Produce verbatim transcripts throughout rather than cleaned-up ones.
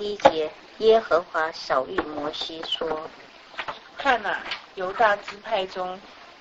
第一节，耶和华晓谕摩西说： 看哪、啊，犹大支派中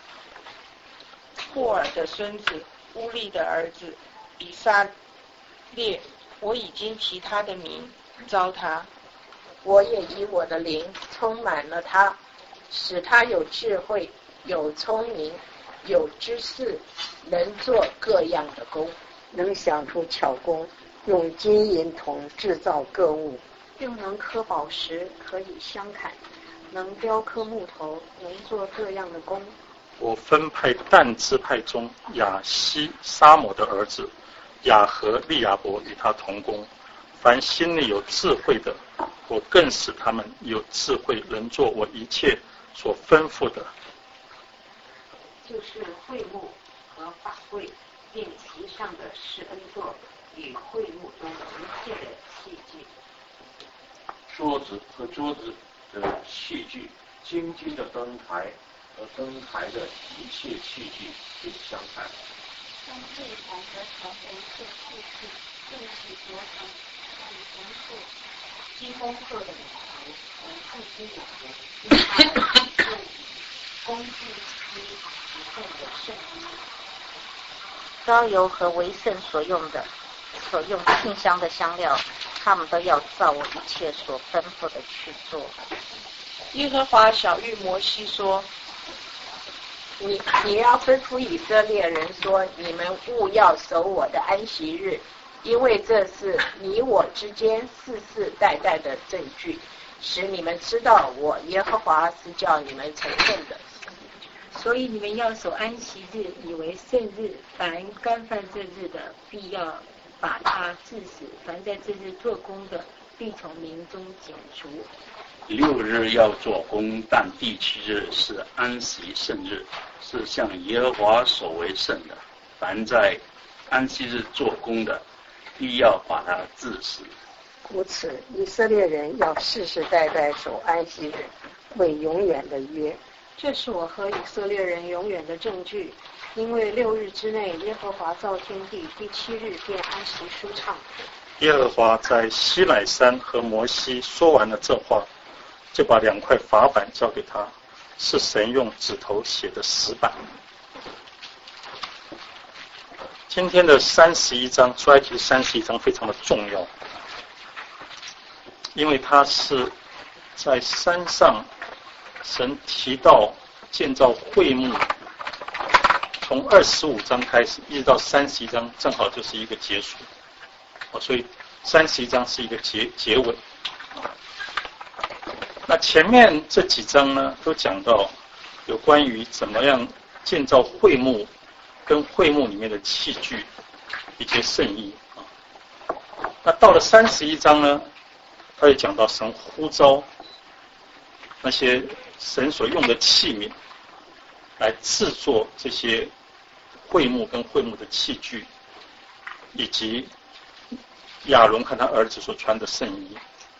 霍尔的孙子乌利的儿子以撒列，我已经提他的名召他， 我也以我的灵充满了他，使他有智慧，有聪明，有知识，能做各样的工， 能想出巧工，用金银铜制造各物， 又能刻宝石，可以相砍，能雕刻木头，能做各样的工。 我分派但支派中亚西沙摩的儿子亚和利亚伯与他同工，凡心里有智慧的，我更使他们有智慧，能做我一切所吩咐的， 就是会幕和法柜，并其上的施恩座与会幕中一切的器具， 桌子和桌子的器具，金金的灯台和灯台的一切器具并相谈。 将祭坛和调和这器具，更是做成很丰富、金光色的礼头，和不金的和金花的座椅，工具及一份的圣衣。 膏油和为圣所用的、所用馨香的香料，他们都要照我一切所吩咐的去做。 耶和华晓谕摩西说： 你你要吩咐以色列人说，你们务要守我的安息日，因为这是你我之间世世代代的证据，使你们知道我耶和华是叫你们成圣的。 所以你们要守安息日，以为圣日。凡干犯这日的，必要把他治死；凡在这日做工的，必从民中剪除。 六日要做工，但第七日是安息圣日，是向耶和华所为圣的。凡在安息日做工的，必要把他治死。 故此，以色列人要世世代代守安息日，为永远的约。 这是我和以色列人永远的证据，因为六日之内耶和华造天地，第七日便安息舒畅。 耶和华在西乃山和摩西说完了这话，就把两块法板交给他，是神用指头写的石板。今天的三十一章，出埃及三十一章非常的重要，因为它是在山上神提到建造会幕，从二十五章开始一直到三十一章，正好就是一个结束，所以三十一章是一个结结尾。那前面这几章呢，都讲到有关于怎么样建造会幕，跟会幕里面的器具以及圣衣。那到了三十一章呢，他就讲到神呼召那些神所用的器皿，来制作这些会幕跟会幕的器具，以及亚伦和他儿子所穿的圣衣。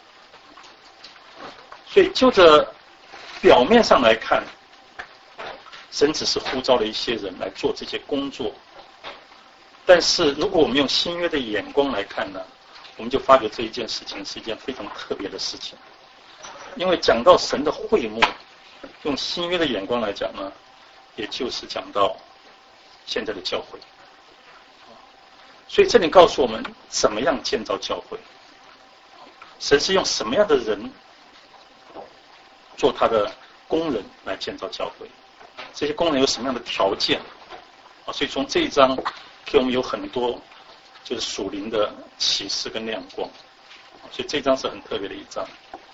所以就着表面上来看，神只是呼召了一些人来做这些工作，但是如果我们用新约的眼光来看呢，我们就发觉这一件事情是一件非常特别的事情。因为讲到神的会幕，用新约的眼光来讲呢，也就是讲到现在的教会。所以这里告诉我们怎么样建造教会，神是用什么样的人做他的工人来建造教会，这些工人有什么样的条件啊？所以从这一章给我们有很多就是属灵的启示跟亮光，所以这一章是很特别的一章。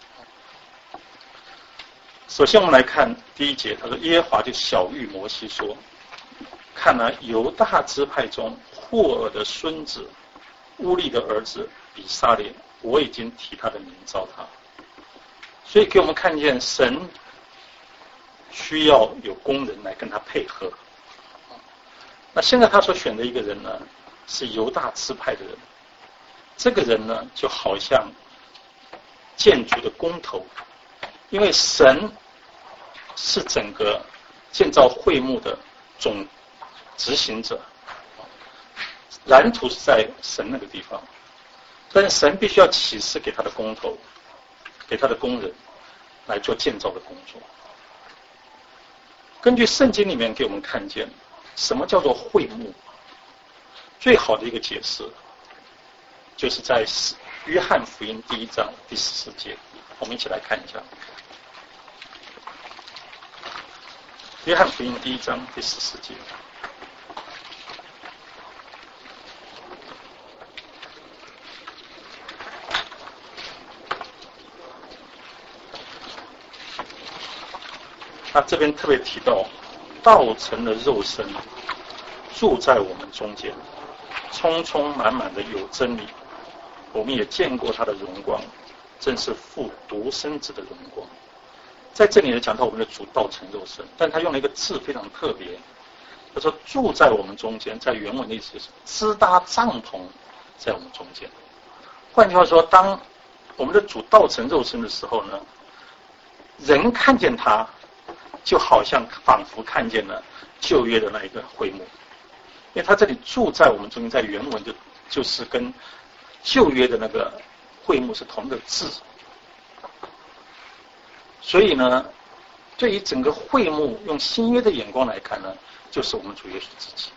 首先我们来看第一节，他说耶和华就晓谕摩西说，看来犹大支派中霍尔的孙子乌利的儿子以撒列，我已经提他的名召他。所以给我们看见神需要有工人来跟他配合。那现在他所选的一个人呢，是犹大支派的人。这个人呢，就好像建筑的工头，因为神是整个建造会幕的总执行者，蓝图是在神那个地方， 但是神必须要启示给他的工头，给他的工人来做建造的工作。根据圣经里面给我们看见什么叫做会幕，最好的一个解释就是在约翰福音第一章第十四节，我们一起来看一下。约翰福音第一章第十四节。他这边特别提到，道成了肉身，住在我们中间，充充满满的有真理。我们也见过他的荣光，正是父独生子的荣光。在这里呢，讲到我们的主道成肉身，但他用了一个字非常特别，他说住在我们中间，在原文的意思是支搭帐篷在我们中间。换句话说，当我们的主道成肉身的时候呢，人看见他，就好像仿佛看见了旧约的那一个会幕，因为他这里住在我们中间，在原文就就是跟旧约的那个会幕是同一个字。所以呢，对于整个会幕用新约的眼光来看呢，就是我们主耶稣自己。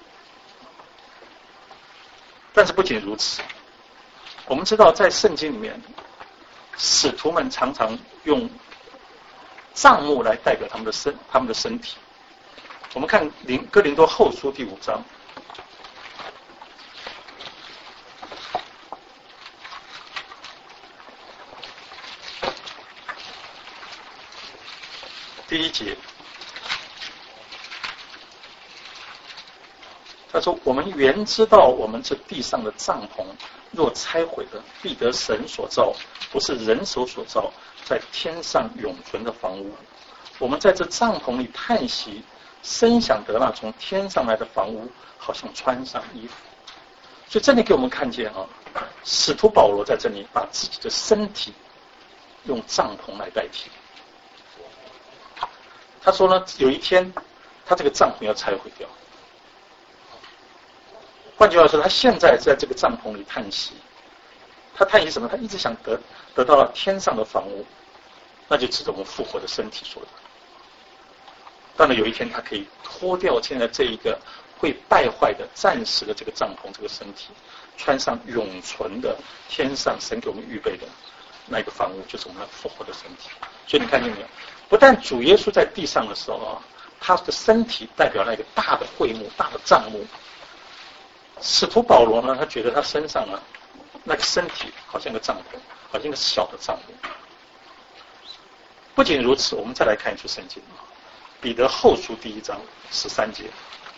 但是不仅如此，我们知道在圣经里面，使徒们常常用帐幕来代表他们的身他们的身体。我们看林哥林多后书第五章，第一节，他说：“我们原知道，我们这地上的帐篷，若拆毁了，必得神所造，不是人手所造，在天上永存的房屋。我们在这帐篷里叹息，深想得那从天上来的房屋，好像穿上衣服。”所以这里给我们看见啊，使徒保罗在这里把自己的身体用帐篷来代替。他说呢，有一天他这个帐篷要拆毁掉。换句话说，他现在在这个帐篷里叹息。他叹息什么？他一直想得得到了天上的房屋，那就指着我们复活的身体说的。当然有一天他可以脱掉现在这一个会败坏的暂时的这个帐篷这个身体，穿上永存的天上神给我们预备的那个房屋，就是我们复活的身体。所以你看见没有？不但主耶稣在地上的时候啊，他的身体代表那个大的会幕、大的帐幕。使徒保罗呢，他觉得他身上呢，那个身体好像个帐篷，好像一个小的帐幕。不仅如此，我们再来看一处圣经，彼得后书第一章十三节。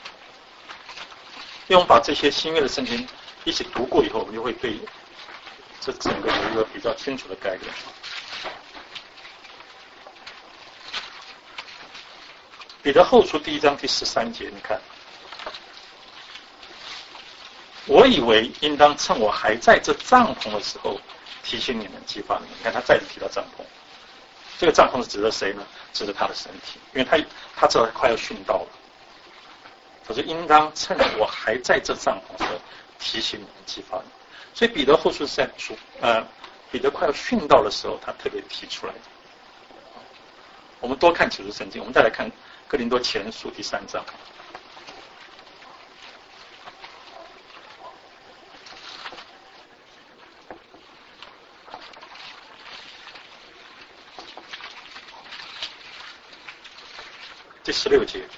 因为我们把这些新约的圣经一起读过以后，我们就会对这整个有一个比较清楚的概念。彼得后书第一章第十三节，你看，我以为应当趁我还在这帐篷的时候提醒你们、激发你们。你看他再次提到帐篷，这个帐篷是指的谁呢？指的他的身体，因为他他知道他快要殉道了。他说应当趁我还在这帐篷的时候提醒你们、激发你们。所以彼得后书是在主呃彼得快要殉道的时候，他特别提出来的。我们多看几处圣经，我们再来看哥林多前书第三章。第十六节，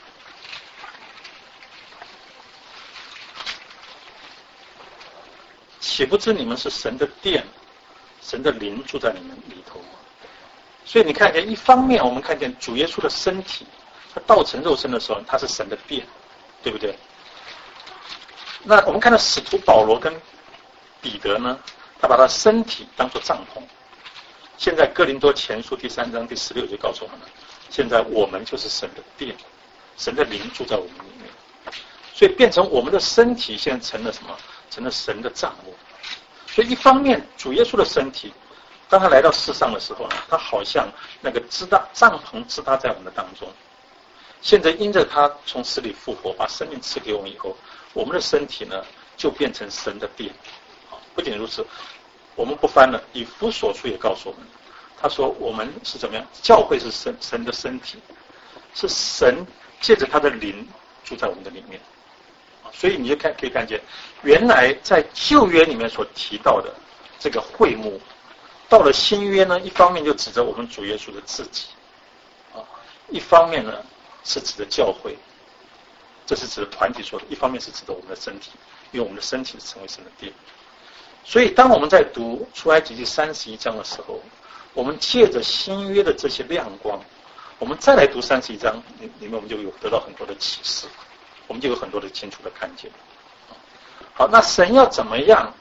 岂不知你们是神的殿，神的灵住在你们里头吗？所以你看见，一方面我们看见主耶稣的身体，他道成肉身的时候，他是神的殿，对不对？那我们看到使徒保罗跟彼得呢，他把他身体当作帐篷。现在哥林多前书第三章第十六节告诉我们了，现在我们就是神的殿，神的灵住在我们里面，所以变成我们的身体现在成了什么？成了神的帐幕。所以一方面主耶稣的身体，当他来到世上的时候呢，他好像那个支搭帐篷支搭在我们的当中。现在因着他从死里复活，把生命赐给我们以后，我们的身体呢就变成神的殿。 不仅如此，我们不翻了，以弗所书也告诉我们，他说我们是怎么样？教会是神神的身体，是神借着他的灵住在我们的里面。所以你就看可以看见，原来在旧约里面所提到的这个会幕，到了新约呢，一方面就指着我们主耶稣的自己，啊，一方面呢是指的教会，这是指的团体说的，一方面是指的我们的身体，因为我们的身体是成为神的殿。所以当我们在读出埃及记三十一章的时候，我们借着新约的这些亮光，我们再来读三十一章里面，我们就有得到很多的启示，我们就有很多的清楚的看见。好，那神要怎么样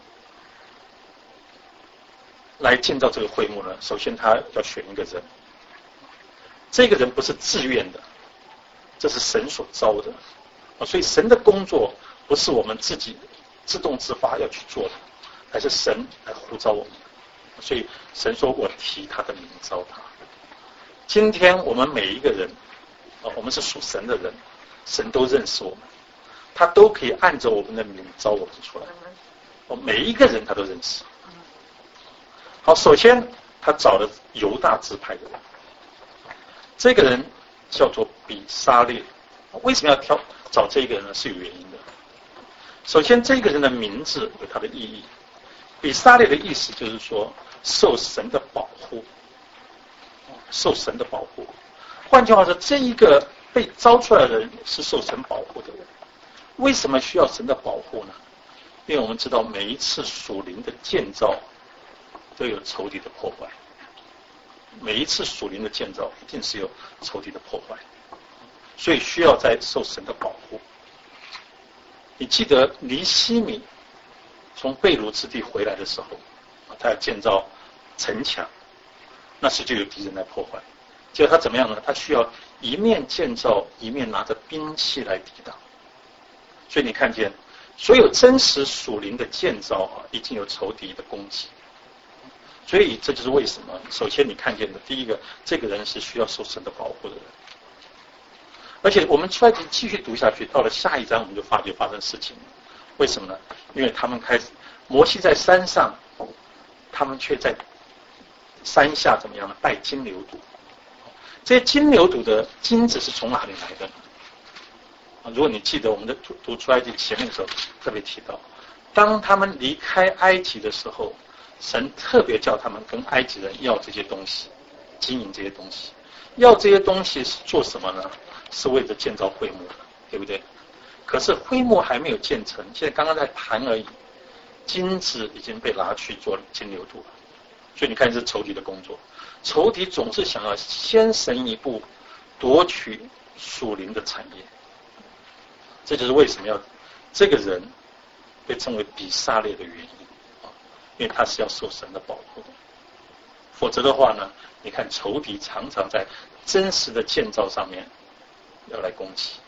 来建造这个会幕呢？首先他要选一个人，这个人不是自愿的，这是神所招的。所以神的工作不是我们自己自动自发要去做的，而是神来呼召我们。所以神说我提他的名召他。今天我们每一个人，我们是属神的人，神都认识我们，他都可以按照我们的名召我们出来。我每一个人他都认识。好，首先他找了犹大支派的人，这个人叫做比沙列。为什么要挑找这个人呢？是有原因的。首先这个人的名字有他的意义，比沙列的意思就是说受神的保护，受神的保护。换句话说，这一个被招出来的人是受神保护的人。为什么需要神的保护呢？因为我们知道每一次属灵的建造都有仇敌的破坏，每一次属灵的建造一定是有仇敌的破坏，所以需要在受神的保护。你记得尼希米从被掳之地回来的时候，他要建造城墙，那时就有敌人来破坏。结果他怎么样呢？他需要一面建造，一面拿着兵器来抵挡。所以你看见，所有真实属灵的建造啊，已经有仇敌的攻击。所以这就是为什么，首先你看见的第一个，这个人是需要受神的保护的人。而且我们出来继续读下去，到了下一章我们就发觉发生事情了。为什么呢？因为他们开始，摩西在山上，他们却在山下怎么样呢？拜金牛犊。这些金牛犊的金子是从哪里来的呢？如果你记得我们的读读出埃及前面的时候特别提到，当他们离开埃及的时候，神特别叫他们跟埃及人要这些东西，经营这些东西。要这些东西是做什么呢？是为了建造会幕的，对不对？可是会幕还没有建成，现在刚刚在谈而已，金子已经被拿去做金牛犊了。所以你看，这是仇敌的工作。仇敌总是想要先神一步夺取属灵的产业，这就是为什么要这个人被称为比沙列的原因啊，因为他是要受神的保护的。否则的话呢，你看仇敌常常在真实的建造上面要来攻击。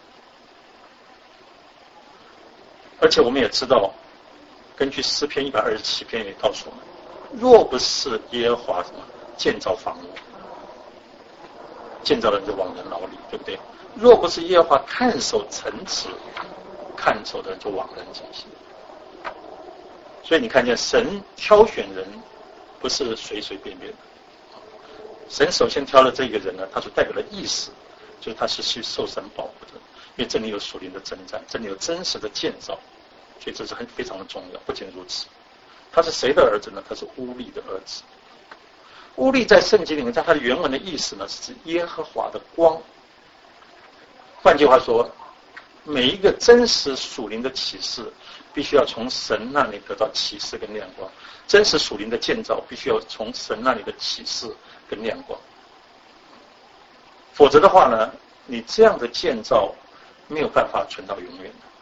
而且我们也知道，根据诗篇一百二十七篇也告诉我们，若不是耶和华什么建造房屋，建造的人就枉然劳力，对不对？若不是耶和华看守城池，看守的人就枉然警醒。所以你看见神挑选人不是随随便便的，神首先挑了这个人呢，他所代表的意思就是他是去受神保护的，因为这里有属灵的征战，这里有真实的建造，所以这是很非常的重要。不仅如此，他是谁的儿子呢？他是乌利的儿子。乌利在圣经里面，在他的原文的意思呢，是耶和华的光。换句话说，每一个真实属灵的启示，必须要从神那里得到启示跟亮光。真实属灵的建造，必须要从神那里的启示跟亮光。否则的话呢，你这样的建造没有办法存到永远的。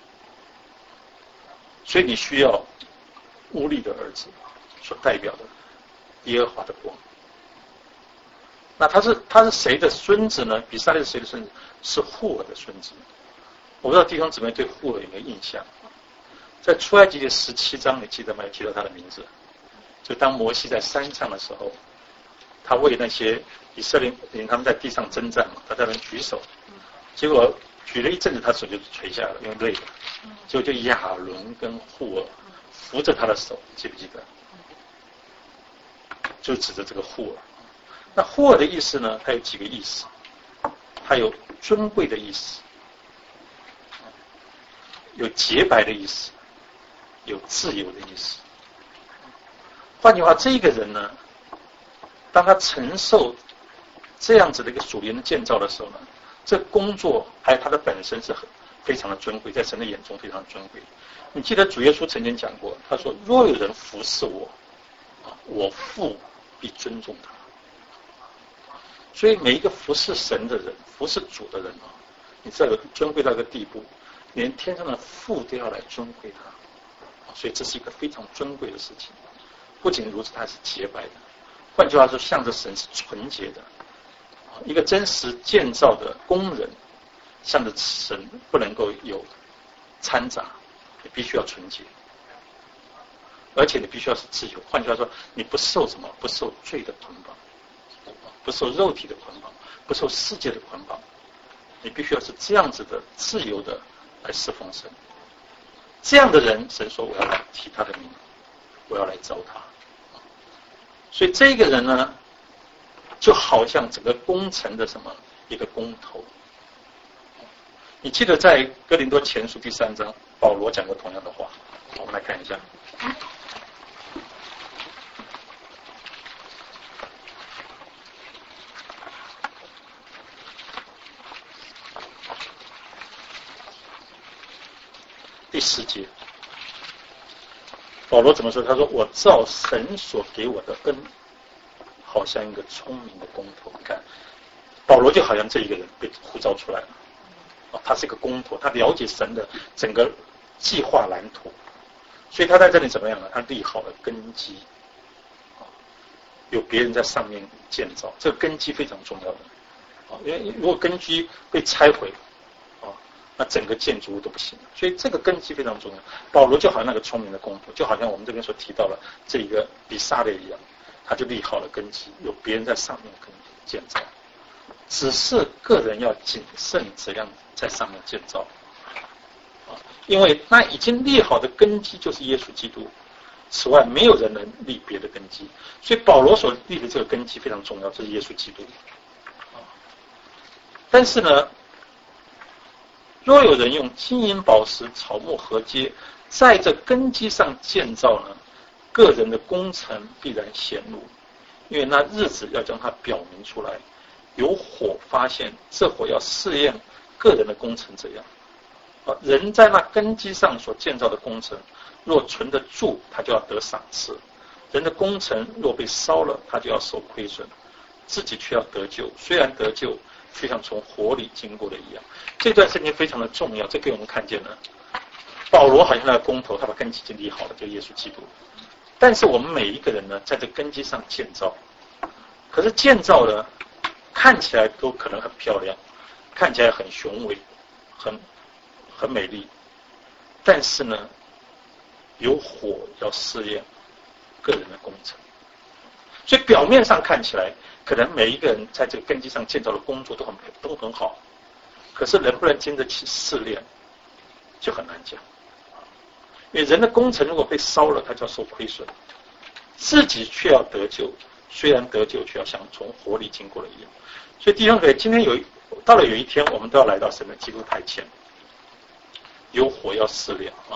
所以你需要乌利的儿子所代表的耶和华的光。那他是他是谁的孙子呢？比沙列是谁的孙子？是户尔的孙子。我不知道弟兄姊妹对户尔有没有印象？在出埃及记十七章，你记得吗？提到他的名字。就当摩西在山上的时候，他为那些以色列人他们在地上征战嘛，他在那举手，结果举了一阵子，他手就垂下了，因为累了。结果就亚伦跟户尔扶着他的手，记不记得？就指着这个护耳。那护耳的意思呢？它有几个意思？它有尊贵的意思，有洁白的意思，有自由的意思。换句话，这一个人呢，当他承受这样子的一个属灵的建造的时候呢，这工作还有他的本身是很非常的尊贵，在神的眼中非常尊贵。你记得主耶稣曾经讲过，他说：“若有人服侍我，我父必尊重他。”所以每一个服侍神的人，服侍主的人啊，你知道有尊贵到一个地步，连天上的父都要来尊贵他。所以这是一个非常尊贵的事情。不仅如此，它是洁白的。换句话说，向着神是纯洁的。一个真实建造的工人，向着神不能够有掺杂，你必须要纯洁，而且你必须要是自由。换句话说，你不受什么？不受罪的捆绑，不受肉体的捆绑，不受世界的捆绑。你必须要是这样子的自由的来侍奉神。这样的人，神说我要来提他的名，我要来招他。所以这个人呢，就好像整个工程的什么一个工头。你记得在哥林多前书第三章，保罗讲过同样的话，我们来看一下。第十节，保罗怎么说？他说：“我照神所给我的恩，好像一个聪明的工头。”你看，保罗就好像这一个人被呼召出来了。啊，他是一个工头，他了解神的整个计划蓝图，所以他在这里怎么样呢？他立好了根基，啊，有别人在上面建造，这个根基非常重要的。啊，因为如果根基被拆毁，啊，那整个建筑物都不行了。所以这个根基非常重要。保罗就好像那个聪明的工头，就好像我们这边所提到了这一个比撒列一样，他就立好了根基，有别人在上面跟建造。只是个人要谨慎怎样在上面建造，啊，因为那已经立好的根基就是耶稣基督，此外没有人能立别的根基，所以保罗所立的这个根基非常重要，这是耶稣基督。啊，但是呢，若有人用金银宝石、草木禾秸在这根基上建造呢，个人的工程必然显露，因为那日子要将它表明出来。有火发现，这火要试验个人的工程怎样。啊，人在那根基上所建造的工程，若存得住，他就要得赏赐；人的工程若被烧了，他就要受亏损，自己却要得救。虽然得救，却像从火里经过的一样。这段圣经非常的重要，这给我们看见了。保罗好像那个工头，他把根基建立好了，就耶稣基督。但是我们每一个人呢，在这根基上建造，可是建造了。看起来都可能很漂亮，看起来很雄伟，很很美丽，但是呢，有火要试验个人的工程。所以表面上看起来，可能每一个人在这个根基上建造的工作都很都很好，可是能不能经得起试炼，就很难讲。因为人的工程如果被烧了，他就要受亏损，自己却要得救。虽然得救，却要像从火里经过了一样。所以弟兄姊妹，今天有到了有一天，我们都要来到神的基督台前，有火要试炼啊。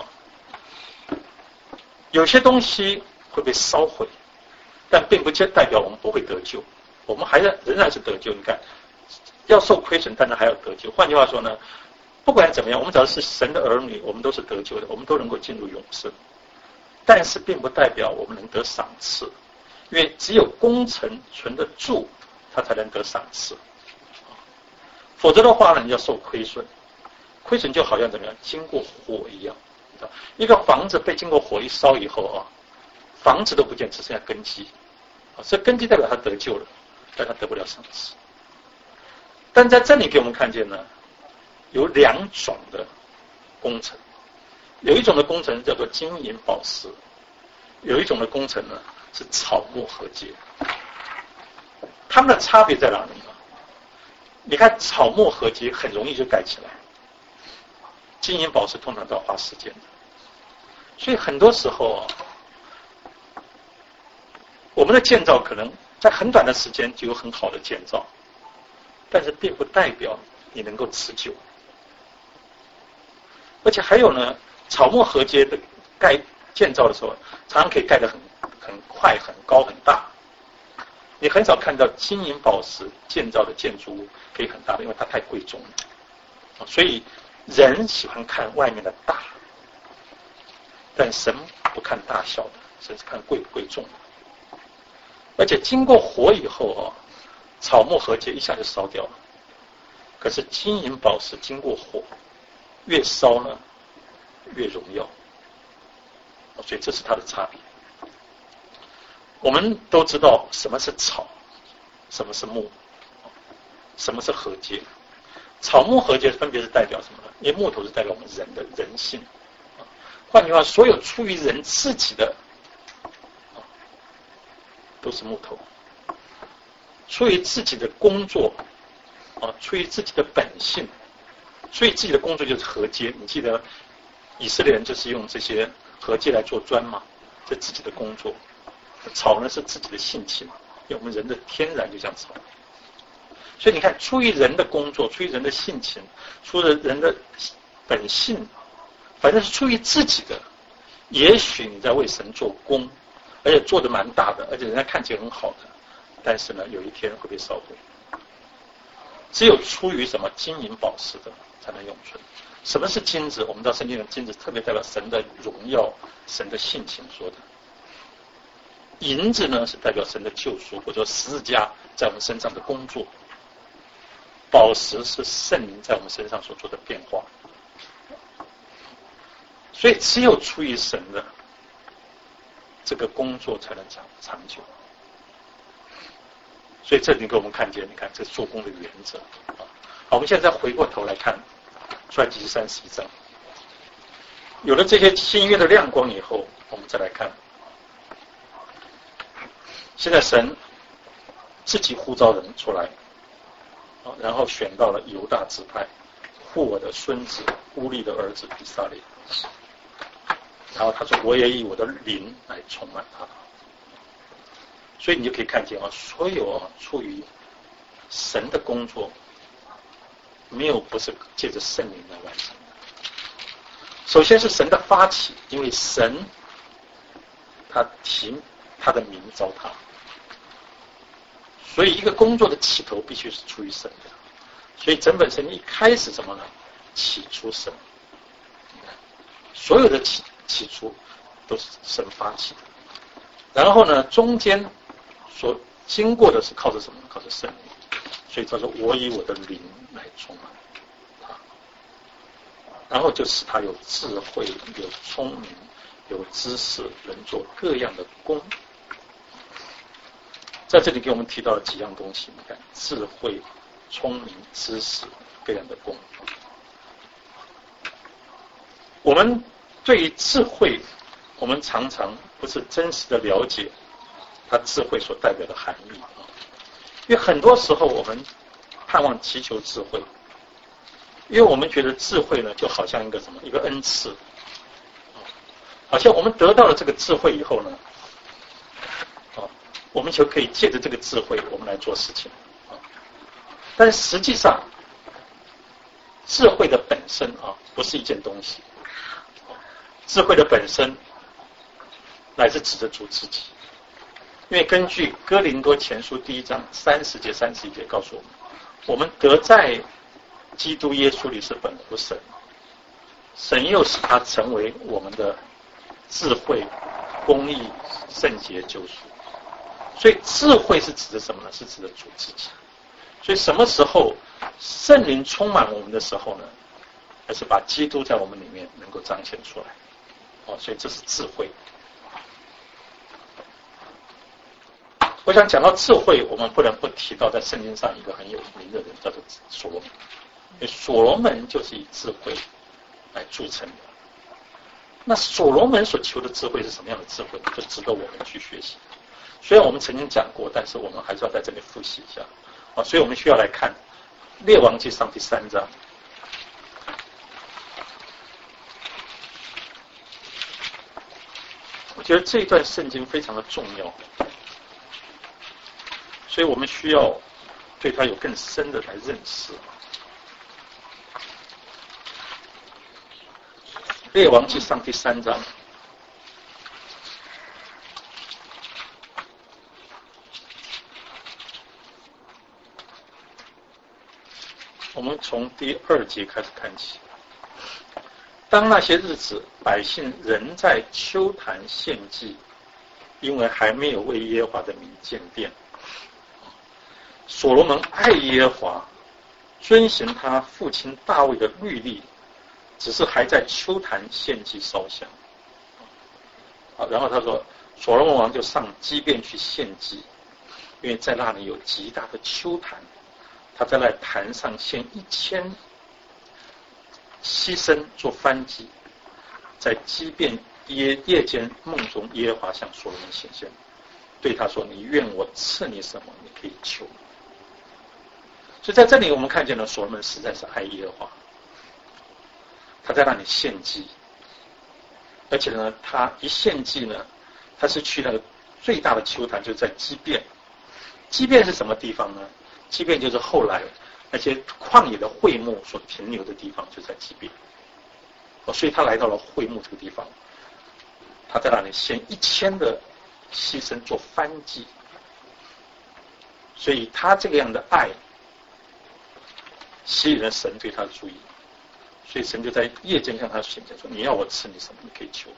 有些东西会被烧毁，但并不代表我们不会得救，我们还是仍然是得救。你看，要受亏损，但是还要得救。换句话说呢，不管怎么样，我们只要是神的儿女，我们都是得救的，我们都能够进入永生。但是并不代表我们能得赏赐。因为只有工程存得住，他才能得赏赐，否则的话呢，你要受亏损。亏损就好像怎么样，经过火一样。一个房子被经过火一烧以后啊，房子都不见，只剩下根基。啊，这根基代表他得救了，但他得不了赏赐。但在这里给我们看见呢，有两种的工程，有一种的工程叫做金银宝石，有一种的工程呢。是草木禾秸，它们的差别在哪里呢？你看草木禾秸很容易就盖起来，金银宝石通常都要花时间的。 所以很多时候啊，我们的建造可能在很短的时间就有很好的建造，但是并不代表你能够持久。而且还有呢，草木合接的盖建造的时候，常常可以盖得很很快、很高、很大。你很少看到金银宝石建造的建筑物可以很大的，因为它太贵重了。所以人喜欢看外面的大，但神不看大小的，神是看贵不贵重的。而且经过火以后啊，草木合接一下就烧掉了。可是金银宝石经过火，越烧呢越荣耀。所以这是它的差别。我们都知道什么是草，什么是木，什么是合接。草木合接分别是代表什么呢？因为木头是代表我们人的人性。换句话，所有出于人自己的都是木头，出于自己的工作啊，出于自己的本性，所以自己的工作就是合接。你记得以色列人就是用这些合接来做砖嘛，这自己的工作。草呢是自己的性情，因为我们人的天然就像草。所以你看，出于人的工作，出于人的性情，出于人的本性，反正是出于自己的。也许你在为神做工，而且做得蛮大的，而且人家看起来很好的，但是呢，有一天会被烧毁。只有出于什么金银宝石的才能永存。什么是金子？我们知道圣经的金子特别代表神的荣耀、神的性情说的。银子呢是代表神的救赎，或者说十字架在我们身上的工作。宝石是圣灵在我们身上所做的变化。所以只有出于神的这个工作才能长长久。所以这里给我们看见，你看这做工的原则。好，我们现在再回过头来看出来第三十一章。有了这些新约的亮光以后，我们再来看。现在神自己呼召人出来，然后选到了犹大支派，户我的孙子乌利的儿子比撒列。然后他说：“我也以我的灵来充满他。”所以你就可以看见啊，所有啊出于神的工作，没有不是借着圣灵来完成的。首先是神的发起，因为神他提他的名召他，所以一个工作的起头必须是出于神的。所以整本圣经一开始什么呢？起初神，所有的起起初都是神发起的。然后呢，中间所经过的是靠着什么？靠着圣灵。所以他说：“我以我的灵来充满他。”然后就使他有智慧、有聪明、有知识，能做各样的工。在这里给我们提到了几样东西，你看，智慧、聪明、知识，各样的工。我们对于智慧，我们常常不是真实的了解它智慧所代表的含义。因为很多时候我们盼望祈求智慧，因为我们觉得智慧呢就好像一个什么一个恩赐，好像我们得到了这个智慧以后呢，我们就可以借着这个智慧我们来做事情。但是实际上智慧的本身啊不是一件东西，智慧的本身乃是指着主自己。因为根据哥林多前书第一章三十节三十一节告诉我们，我们得在基督耶稣里是本乎神，神又使他成为我们的智慧、公义、圣洁、救赎。所以智慧是指的什么呢？是指的主自己。所以什么时候圣灵充满我们的时候呢？还是把基督在我们里面能够彰显出来。哦，所以这是智慧。我想讲到智慧，我们不能不提到在圣经上一个很有名的人，叫做所罗门。因为所罗门就是以智慧来著称的。那所罗门所求的智慧是什么样的智慧？就值得我们去学习。虽然我们曾经讲过，但是我们还是要在这里复习一下啊。所以我们需要来看列王纪上第三章。 我觉得这一段圣经非常的重要，所以我们需要对它有更深的来认识。列王纪上第三章，我们从第二节开始看起。当那些日子，百姓仍在丘坛献祭，因为还没有为耶和华的名建殿。所罗门爱耶和华，遵行他父亲大卫的律例，只是还在丘坛献祭烧香。好，然后他说，所罗门王就上基遍去献祭，因为在那里有极大的丘坛，他在那坛上献一千牺牲做燔祭，在基遍夜夜间梦中，耶和华向所罗门显现，对他说：“你愿我赐你什么，你可以求。”所以在这里我们看见了所罗门实在是爱耶和华，他在那里献祭，而且呢，他一献祭呢，他是去那个最大的丘坛，就是在基遍。基遍是什么地方呢？基遍就是后来那些旷野的会幕所停留的地方，就在基遍。所以他来到了会幕这个地方，他在那里献一千的牺牲做燔祭。所以他这个样的爱吸引了神对他的注意，所以神就在夜间向他显现说：“你要我赐你什么，你可以求。”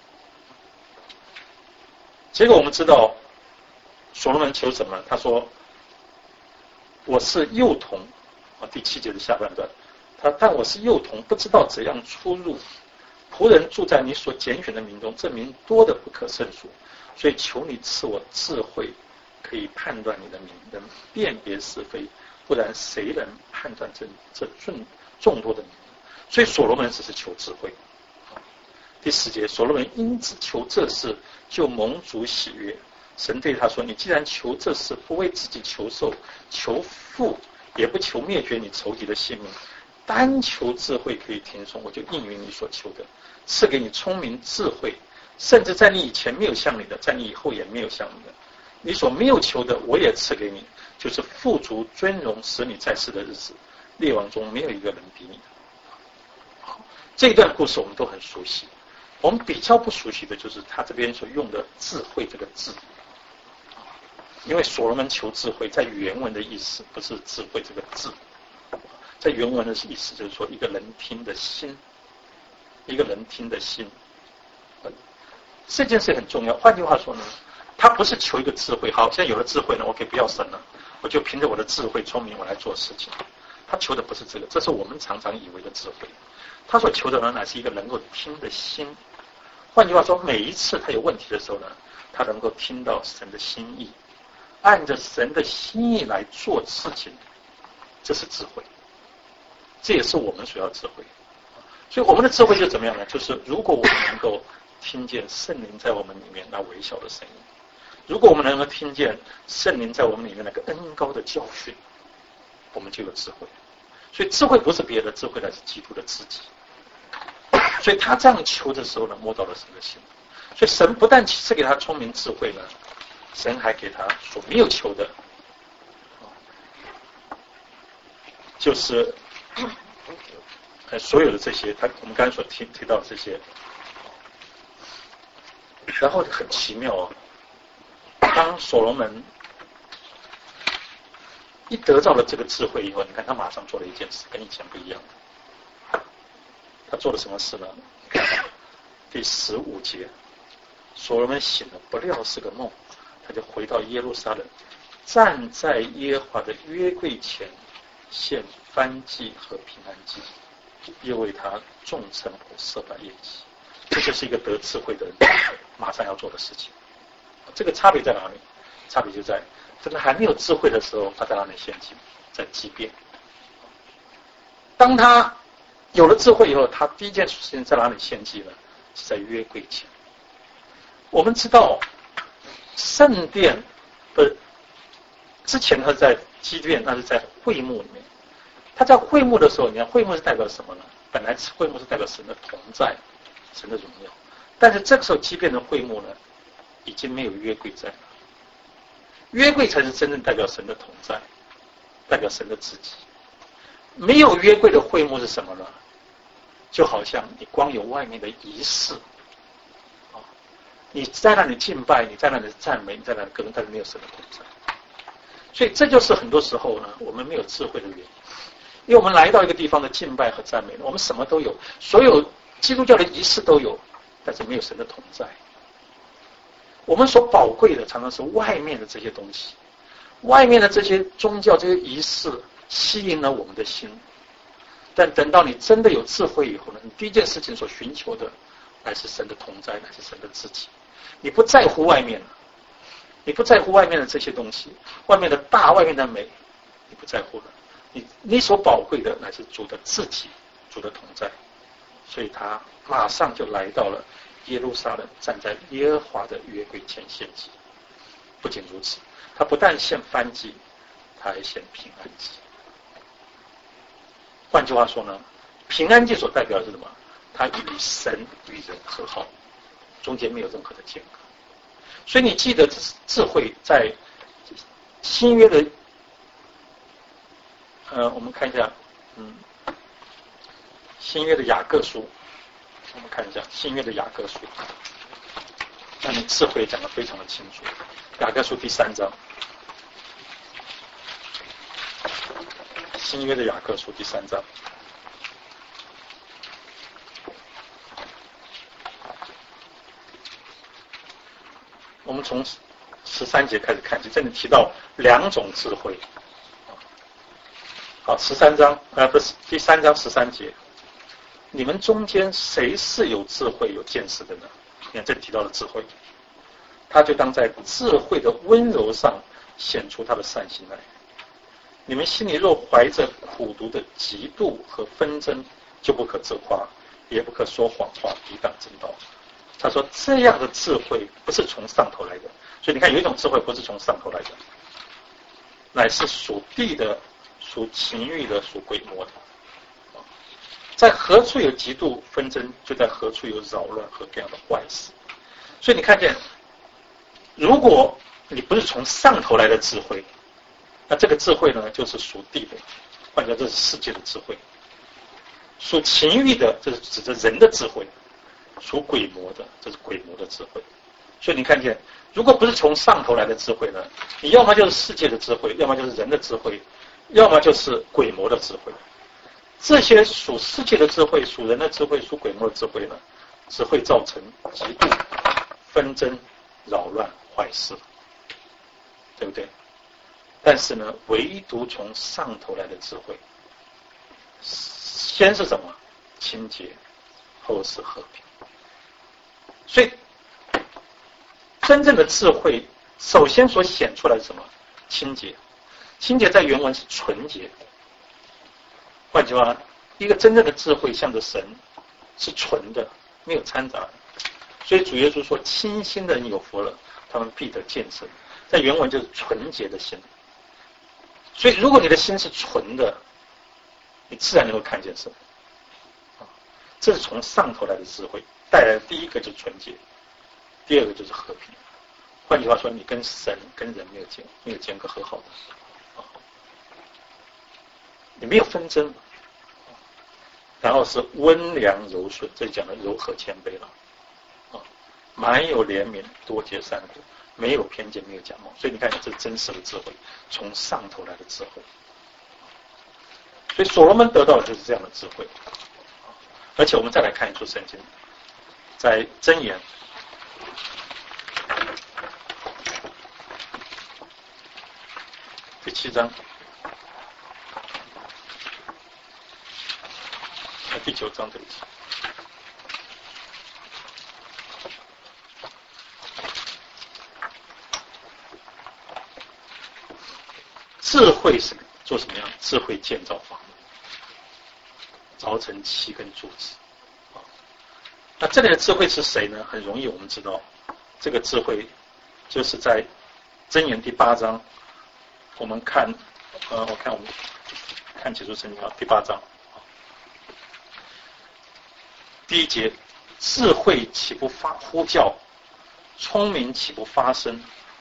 结果我们知道所罗门求什么？他说：“我是幼童。”啊，第七节的下半段，他但我是幼童，不知道怎样出入。仆人住在你所拣选的民中，这民多得不可胜数，所以求你赐我智慧，可以判断你的民，能辨别是非，不然谁能判断这这众众多的民？所以所罗门只是求智慧。第十节，所罗门因只求这事，就蒙主喜悦。神对他说：“你既然求这事，不为自己求寿，求富，也不求灭绝你仇敌的性命，单求智慧可以听从，我就应允你所求的，赐给你聪明智慧，甚至在你以前没有像你的，在你以后也没有像你的。你所没有求的，我也赐给你，就是富足尊荣，使你在世的日子，列王中没有一个人比你的。”这一段故事我们都很熟悉，我们比较不熟悉的就是他这边所用的智慧这个字。因为所罗门求智慧，在原文的意思不是智慧这个字，在原文的意思就是说一个人听的心，一个人听的心。这件事很重要。换句话说呢，他不是求一个智慧，好，现在有了智慧呢，我可以不要神了，我就凭着我的智慧聪明我来做事情。他求的不是这个，这是我们常常以为的智慧。他所求的呢，乃是一个能够听的心。换句话说，每一次他有问题的时候呢，他能够听到神的心意，按着神的心意来做事情，这是智慧，这也是我们所要智慧。所以我们的智慧就怎么样呢？就是如果我们能够听见圣灵在我们里面那微小的声音，如果我们能够听见圣灵在我们里面那个恩高的教训，我们就有智慧。所以智慧不是别的，智慧乃是基督的自己。所以他这样求的时候呢，摸到了神的心。所以神不但赐给他聪明智慧呢，神还给他所没有求的，就是呃所有的这些，他我们刚才所提提到的这些。然后很奇妙哦，当所罗门一得到了这个智慧以后，你看他马上做了一件事，跟以前不一样的。他做了什么事呢？第十五节，所罗门醒了，不料是个梦，他就回到耶路撒冷，站在耶和华的约柜前，献燔祭和平安祭，又为他众臣仆设摆宴席。这就是一个得智慧的人马上要做的事情。这个差别在哪里？差别就在这个还没有智慧的时候，他在哪里献祭？在祭奠。当他有了智慧以后，他第一件事情在哪里献祭呢？是在约柜前。我们知道圣殿的之前他是在祭奠，那是在会幕里面。他在会幕的时候，你看会幕是代表什么呢？本来会幕是代表神的同在，神的荣耀。 但是这个时候即便的会幕呢，已经没有约柜在了。约柜才是真正代表神的同在，代表神的自己。没有约柜的会幕是什么呢？就好像你光有外面的仪式，你在那里敬拜，你在那里赞美，你在那里歌颂，但是没有神的同在。所以这就是很多时候呢，我们没有智慧的原因。因为我们来到一个地方的敬拜和赞美，我们什么都有，所有基督教的仪式都有，但是没有神的同在。我们所宝贵的常常是外面的这些东西，外面的这些宗教这些仪式吸引了我们的心，但等到你真的有智慧以后呢，你第一件事情所寻求的乃是神的同在，乃是神的自己。你不在乎外面，你不在乎外面的这些东西，外面的大，外面的美，你不在乎了。你你所宝贵的乃是主的自己，主的同在。所以他马上就来到了耶路撒冷，站在耶和华的约柜前献祭。不仅如此，他不但献燔祭，他还献平安祭。换句话说呢，平安祭所代表的是什么？他与神与人和好，中间没有任何的间隔。所以你记得智慧在新约的，呃，我们看一下，嗯，新约的雅各书，我们看一下新约的雅各书，那你智慧讲得非常的清楚。雅各书第三章，新约的雅各书第三章。我们从十三节开始看起，这里提到两种智慧。好，十三章呃不是第三章十三节，你们中间谁是有智慧有见识的呢？你看这里提到了智慧，他就当在智慧的温柔上显出他的善行来。你们心里若怀着苦毒的嫉妒和纷争，就不可自夸，也不可说谎话，抵挡正道。他说这样的智慧不是从上头来的，所以你看有一种智慧不是从上头来的，乃是属地的，属情欲的，属鬼魔的。在何处有嫉妒纷争，就在何处有扰乱和各样的坏事。所以你看见，如果你不是从上头来的智慧，那这个智慧呢就是属地的，换句话说这是世界的智慧。属情欲的，这是指着人的智慧。属鬼魔的，这是鬼魔的智慧。所以你看见，如果不是从上头来的智慧呢，你要么就是世界的智慧，要么就是人的智慧，要么就是鬼魔的智慧。这些属世界的智慧、属人的智慧、属鬼魔的智慧呢，只会造成嫉妒、纷争、扰乱、坏事，对不对？但是呢，唯独从上头来的智慧，先是什么？清洁，后是和平。所以，真正的智慧，首先所显出来是什么？清洁。清洁在原文是纯洁。换句话，一个真正的智慧向着神是纯的，没有掺杂的。所以主耶稣说：“清心的人有福了，他们必得见神。”在原文就是纯洁的心。所以，如果你的心是纯的，你自然能够看见神。这是从上头来的智慧。带来的第一个就是纯洁，第二个就是和平。换句话说，你跟神跟人没有间没有间隔和好的，你没有纷争，然后是温良柔顺，这里讲的柔和谦卑了，啊，满有怜悯，多结善果，没有偏见，没有假冒。所以你看，这是真实的智慧，从上头来的智慧。所以所罗门得到的就是这样的智慧。而且我们再来看一处圣经。在箴言第七章，第九章对不起，智慧是做什么样？智慧建造房屋，凿成七根柱子。那这里的智慧是谁呢？很容易我们知道，这个智慧就是在箴言第八章，我们看，呃，我看我们看解说圣经啊，第八章，第一节， 智慧岂不发呼叫？聪明岂不发声？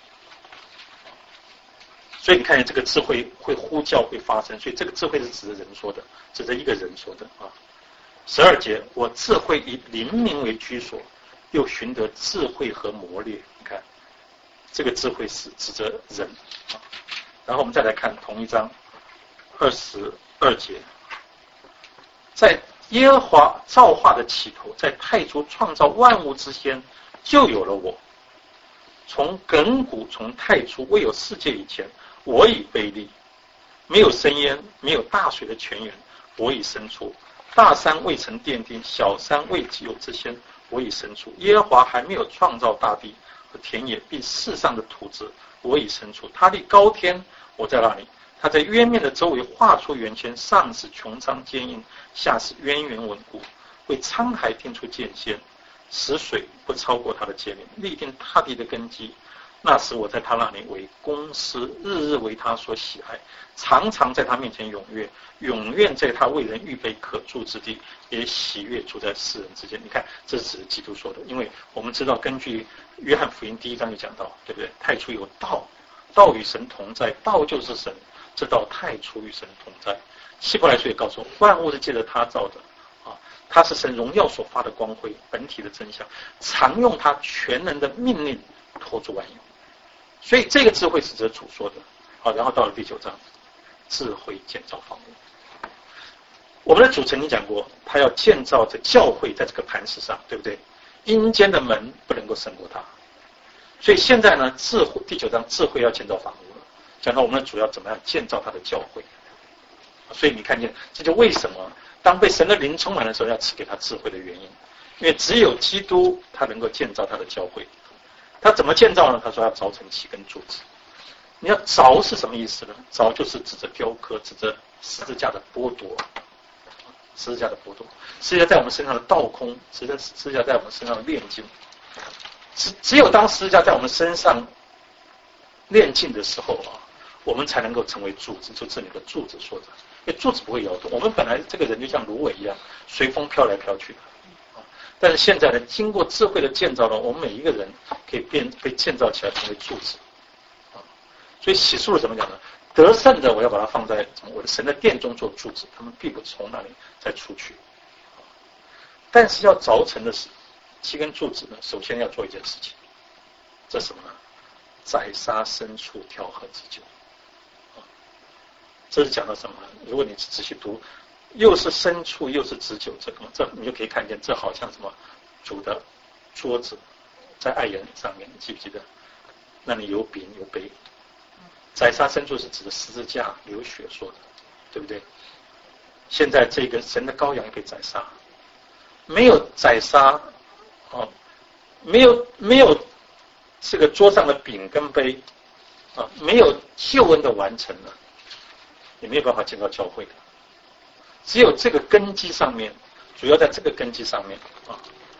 所以你看见这个智慧会呼叫，会发声，所以这个智慧是指着人说的，指着一个人说的啊。十二节，我智慧以灵明为居所，又寻得智慧和磨练。你看，这个智慧是指着人啊。然后我们再来看同一章二十二节，在耶和华造化的起头，在太初创造万物之先，就有了我。从亘古，从太初，未有世界以前，我已被立，没有深渊，没有大水的泉源，我已生出。大山未曾奠定，小山未有之先，我已生出。耶和华还没有创造大地和田野，并世上的土质，我已生出。他立高天，我在那里。他在渊面的周围画出圆圈，上使穹苍坚硬，下使渊源稳固，为沧海定出界限，使水不超过他的界限，立定大地的根基。那时我在他那里为公司，日日为他所喜爱，常常在他面前踊跃，永远在他为人预备可住之地，也喜悦住在世人之间。你看，这是指基督说的，因为我们知道，根据约翰福音第一章就讲到，对不对？太初有道，道与神同在，道就是神，这道太初与神同在。希伯来书也告诉我，万物是借着他造的啊，他是神荣耀所发的光辉，本体的真相，常用他全能的命令托住万有。所以这个智慧是指主说的。好，然后到了第九章，智慧建造房屋。我们的主曾经讲过，他要建造这教会在这个磐石上，对不对？阴间的门不能够胜过他。所以现在呢，智慧第九章智慧要建造房屋了，讲到我们的主要怎么样建造他的教会。所以你看见，这就为什么当被神的灵充满的时候，要赐给他智慧的原因。因为只有基督他能够建造他的教会。他怎么建造呢？他说要凿成七根柱子。你要凿是什么意思呢？凿就是指着雕刻，指着十字架的剥夺，十字架的剥夺，十字架在我们身上的倒空，十字十字架在我们身上的炼净。只只有当十字架在我们身上炼净的时候啊，我们才能够成为柱子，就这里的柱子说的，因为柱子不会摇动。我们本来这个人就像芦苇一样，随风飘来飘去的。但是现在呢，经过智慧的建造呢，我们每一个人可以变被建造起来成为柱子，啊，所以启示录怎么讲呢？得胜的我要把它放在我的神的殿中做柱子，他们必不从那里再出去。但是要凿成的是七根柱子呢，首先要做一件事情，这是什么呢？宰杀牲畜，调和之久。啊，这是讲到什么呢？如果你仔细读。又是牲畜，又是子酒，这个这你就可以看见，这好像什么主的桌子在爱人上面，你记不记得？那里有饼有杯。宰杀牲畜是指的十字架流血说的，对不对？现在这个神的羔羊被宰杀，没有宰杀，哦，没有没有这个桌上的饼跟杯啊，没有救恩的完成了，你没有办法建造教会的。只有这个根基上面，主要在这个根基上面啊，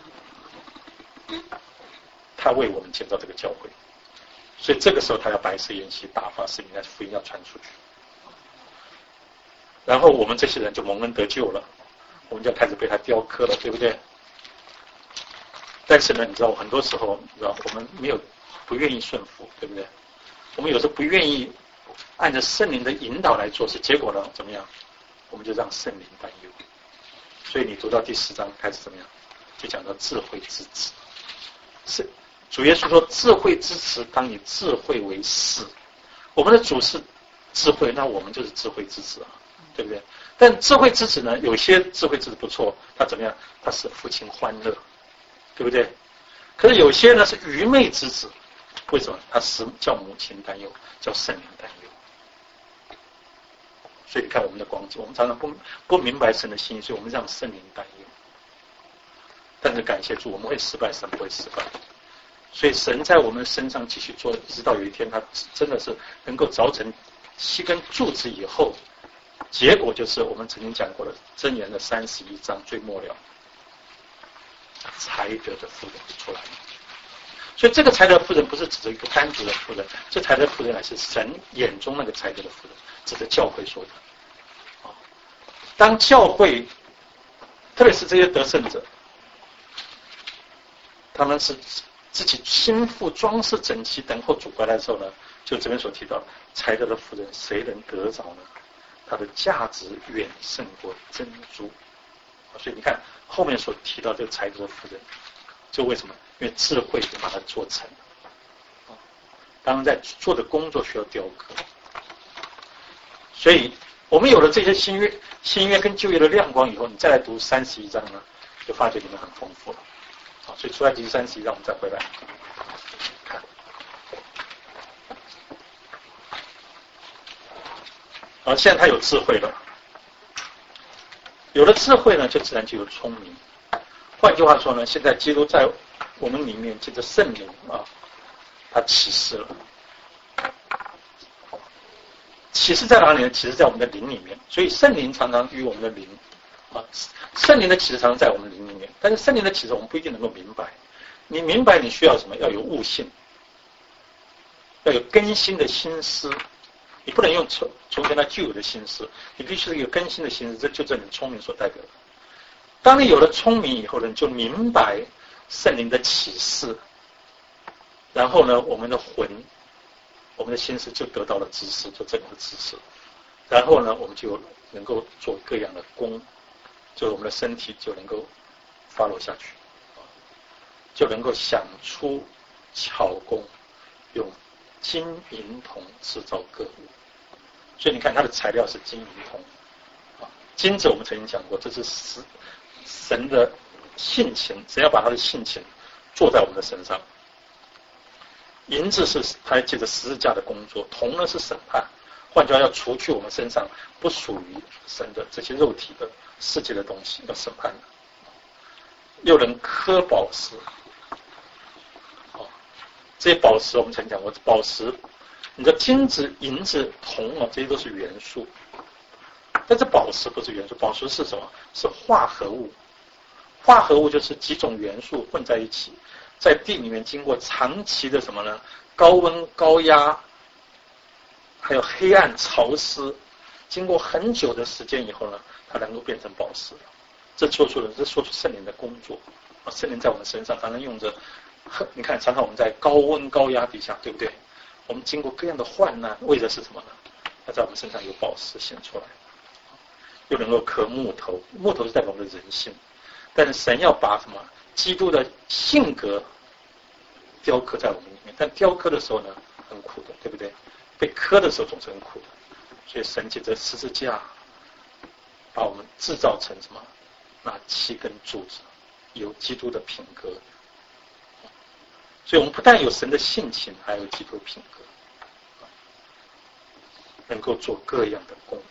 他为我们建造这个教会，所以这个时候他要白色筵席，大发圣灵，那福音要传出去，然后我们这些人就蒙恩得救了，我们就开始被他雕刻了，对不对？但是呢，你知道很多时候，你知道我们没有不愿意顺服，对不对？我们有时候不愿意按照圣灵的引导来做事，结果呢怎么样？我们就让圣灵担忧。所以你读到第十章开始怎么样？就讲到智慧之子。是主耶稣说，智慧之子当以智慧为事。我们的主是智慧，那我们就是智慧之子啊，对不对？但智慧之子呢，有些智慧之子不错，他怎么样？他使父亲欢乐，对不对？可是有些呢是愚昧之子，为什么？他使叫母亲担忧，叫圣灵担忧。所以你看我们的光景，我们常常不不明白神的心意，所以我们让圣灵担忧。但是感谢主，我们会失败，神不会失败。所以神在我们身上继续做，直到有一天他真的是能够凿成七根柱子以后，结果就是我们曾经讲过的箴言的三十一章最末了，才德的妇人就出来了。所以这个才德妇人不是指着一个单独的妇人，这才德妇人乃是神眼中那个才德的妇人，指着教会说的。当教会，特别是这些得胜者， 他们是自己心腹装饰整齐，等候主回来的时候呢，就这边所提到才德的妇人，谁能得着呢？它的价值远胜过珍珠。所以你看后面所提到这个才德的妇人，就为什么？因为智慧把它做成。当然在做的工作需要雕刻，所以我们有了这些新约、新约跟旧约的亮光以后，你再来读三十一章呢，就发觉里面很丰富了。好，所以出来第三十一章，我们再回来看。好，现在他有智慧了，有了智慧呢，就自然就有聪明。换句话说呢，现在基督在我们里面借着圣灵啊。他启示了，启示在哪里呢？启示在我们的灵里面，所以圣灵常常与我们的灵啊，圣灵的启示常常在我们的灵里面，但是圣灵的启示我们不一定能够明白。你明白你需要什么？要有悟性，要有更新的心思，你不能用从从前那旧有的心思，你必须是有更新的心思，这就是你聪明所代表的。当你有了聪明以后呢，你就明白圣灵的启示。然后呢，我们的魂，我们的心思就得到了知识，就这个知识。然后呢，我们就能够做各样的功，就是我们的身体就能够发落下去，就能够想出巧工，用金银铜制造各物。所以你看，它的材料是金银铜。啊，金子我们曾经讲过，这是神的性情，神要把他的性情做在我们的身上。银子是他借着十字架的工作，铜呢是审判，换句话要除去我们身上不属于神的这些肉体的世界的东西，要审判的。又能刻宝石，哦，这些宝石我们曾讲过，宝石，你的金子、银子、铜啊，这些都是元素，但是宝石不是元素，宝石是什么？是化合物。化合物就是几种元素混在一起。在地里面经过长期的什么呢？高温、高压，还有黑暗、潮湿，经过很久的时间以后呢，它能够变成宝石。这说出了，这说出圣灵的工作啊！圣灵在我们身上，常常用着，你看，常常我们在高温、高压底下，对不对？我们经过各样的患难，为的是什么呢？它在我们身上有宝石显出来，又能够刻木头，木头是代表我们的人性，但是神要把什么？基督的性格雕刻在我们里面，但雕刻的时候呢，很苦的，对不对？被刻的时候总是很苦的，所以神借着十字架把我们制造成什么？那七根柱子，有基督的品格。所以我们不但有神的性情，还有基督品格，能够做各样的工，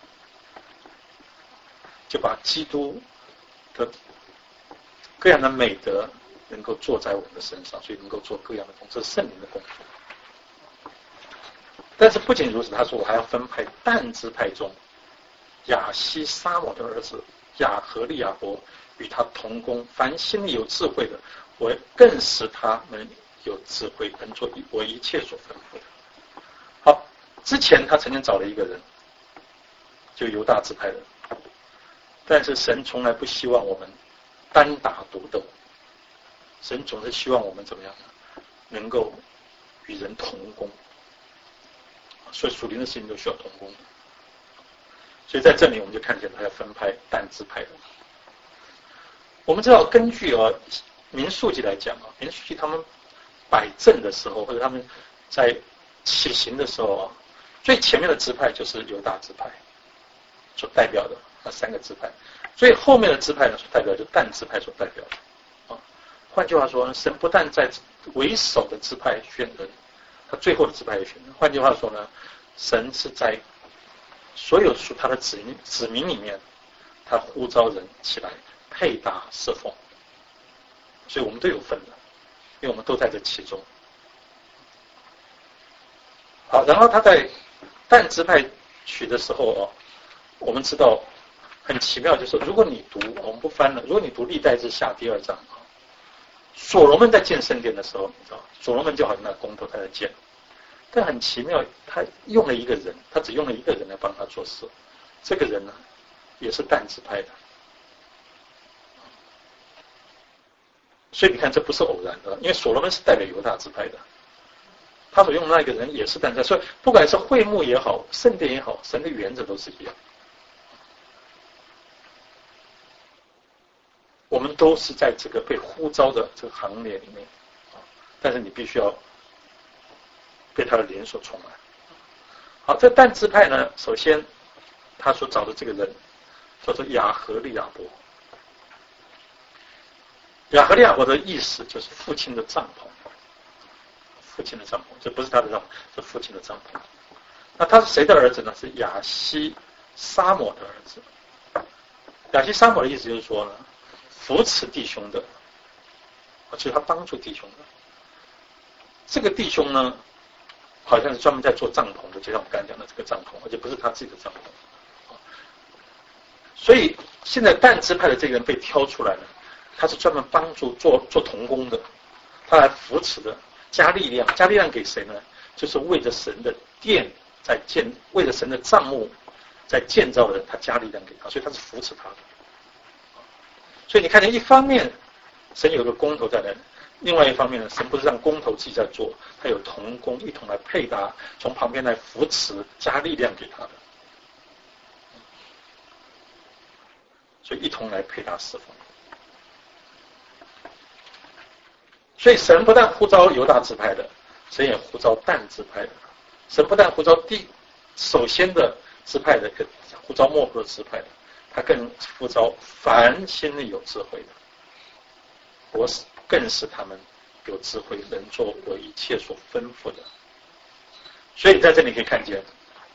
就把基督的各样的美德能够做在我们的身上，所以能够做各样的工作，这是圣灵的工作。但是不仅如此，他说我还要分派但支派中亚西沙摩的儿子亚和利亚伯与他同工，凡心里有智慧的，我更使他们有智慧，能做我一切所吩咐的。好，之前他曾经找了一个人，就犹大支派的，但是神从来不希望我们单打独斗，神总是希望我们怎么样呢？能够与人同工，所以属灵的事情都需要同工。所以在这里我们就看见他要分派但支派的。我们知道根据啊民数记来讲啊，民数记他们摆阵的时候，或者他们在起行的时候啊，最前面的支派就是犹大支派所代表的那三个支派，最后面的支派呢所代表就但支派所代表的啊。换句话说，神不但在为首的支派选人，他最后的支派也选人。换句话说呢，神是在所有属他的子民子民里面，他呼召人起来配搭侍奉，所以我们都有份的，因为我们都在这其中。好，然后他在但支派取的时候哦，我们知道很奇妙，就是如果你读，我们不翻了，如果你读历代志下第二章啊，所罗门在建圣殿的时候，你知道，所罗门就好像那工头他在建，但很奇妙，他用了一个人，他只用了一个人来帮他做事，这个人呢也是但支派的。 所以你看，这不是偶然的，因为所罗门是代表犹大支派的，他所用的那个人也是代表，所以不管是会幕也好，圣殿也好，神的原则都是一样。我们都是在这个被呼召的这个行列里面，但是你必须要被他的脸所充满。好，这但支派呢，首先他所找的这个人叫做亚和利亚伯。亚和利亚伯的意思就是父亲的帐篷，父亲的帐篷，这不是他的帐篷，是父亲的帐篷。那他是谁的儿子呢？是亚西沙抹的儿子。亚西沙抹的意思就是说呢，扶持弟兄的，就是他帮助弟兄的。这个弟兄呢，好像是专门在做帐篷的，就像我刚才讲的这个帐篷，而且不是他自己的帐篷。所以现在但支派的这个人被挑出来了，他是专门帮助做做同工的，他来扶持的，加力量，加力量给谁呢？就是为着神的殿在建，为着神的帐幕在建造的人，他加力量给他，所以他是扶持他的。所以你看见，一方面神有个工头在那里，另外一方面呢，神不是让工头自己在做，他有同工一同来配搭，从旁边来扶持，加力量给他的，所以一同来配搭侍奉。所以神不但呼召犹大支派的，神也呼召但支派的。神不但呼召第首先的支派的，呼召末后的支派的，他更呼召凡心里有智慧的。我是更是他们有智慧，能做我一切所吩咐的。所以在这里可以看见，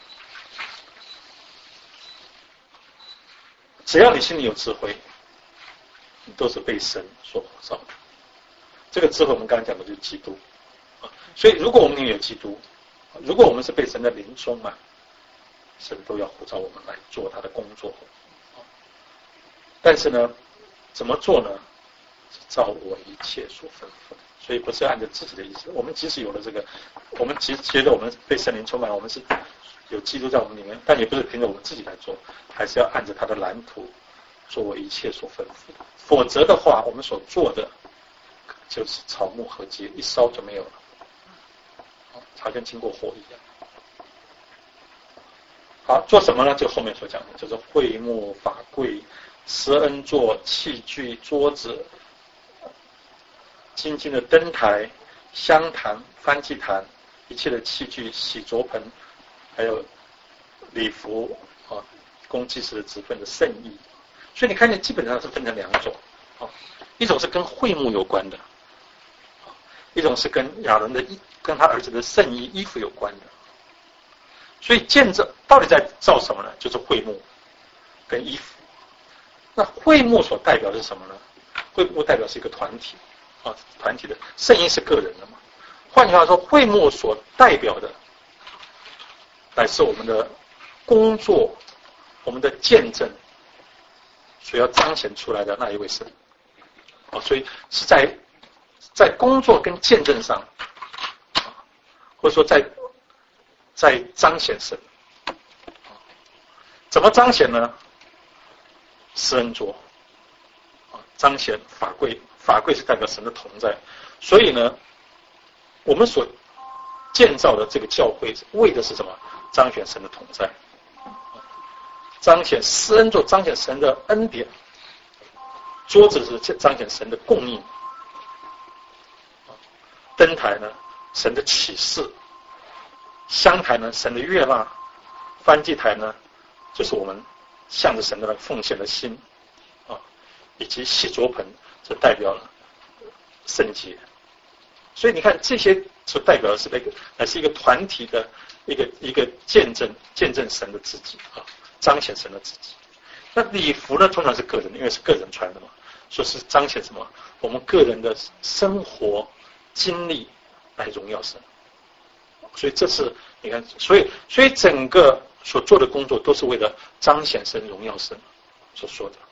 只要你心里有智慧，你都是被神所呼召的。这个智慧我们刚才讲的就是基督，所以如果我们里面有基督，如果我们是被神的灵充满，神都要呼召我们来做他的工作。但是呢，怎么做呢？是照我一切所吩咐的，所以不是按照自己的意思。我们即使有了这个，我们即使觉得我们被神灵充满，我们是有基督在我们里面，但也不是凭着我们自己来做，还是要按照他的蓝图做我一切所吩咐的。否则的话，我们所做的就是草木禾秸，一烧就没有了，好像经过火一样。好，做什么呢？就后面所讲的，就是会幕、法柜、施恩座、器具、桌子、金金的灯台、香坛、燔祭坛，一切的器具、洗濯盆，还有礼服啊，供祭司的职分的圣衣。所以你看见基本上是分成两种啊，一种是跟会幕有关的，一种是跟亚伦的衣跟他儿子的圣衣衣服有关的。所以建造到底在造什么呢？就是会幕跟衣服。那会幕所代表的是什么呢？会幕代表是一个团体啊，团体的圣衣是个人的嘛。换句话说，会幕所代表的乃是我们的工作，我们的见证所要彰显出来的那一位神啊，所以是在在工作跟见证上，或者说在在彰显神。怎么彰显呢？施恩座彰显法柜，法柜是代表神的同在，所以呢，我们所建造的这个教会为的是什么？彰显神的同在，彰显施恩座，彰显神的恩典。桌子是彰显神的供应，灯台呢，神的启示，香台呢，神的悦纳，燔祭台呢，就是我们向着神的奉献的心啊，以及洗濯盆，这代表了圣洁。所以你看，这些所代表的是那个，乃是一个团体的一个一个见证，见证神的自己啊，彰显神的自己。那礼服呢，通常是个人的，因为是个人穿的嘛，说是彰显什么？我们个人的生活经历来荣耀神。所以这是你看，所以所以整个所做的工作都是为了彰显神、荣耀神所说的。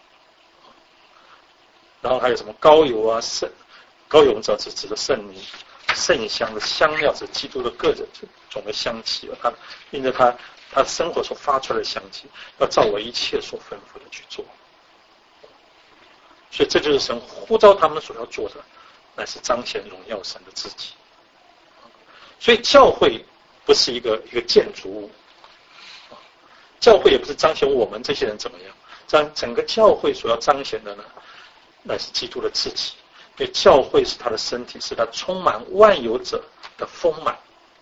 然后还有什么膏油啊，圣膏油我们知道是指的圣灵、圣香的香料，是基督的个人这种的香气，他因着他他生活所发出来的香气，要照我一切所吩咐的去做。 所以这就是神呼召他们所要做的，乃是彰显荣耀神的自己。所以教会不是一个一个建筑物，教会也不是彰显我们这些人怎么样，彰整个教会所要彰显的呢，乃是基督的自己。因为教会是他的身体，是他充满万有者的丰满。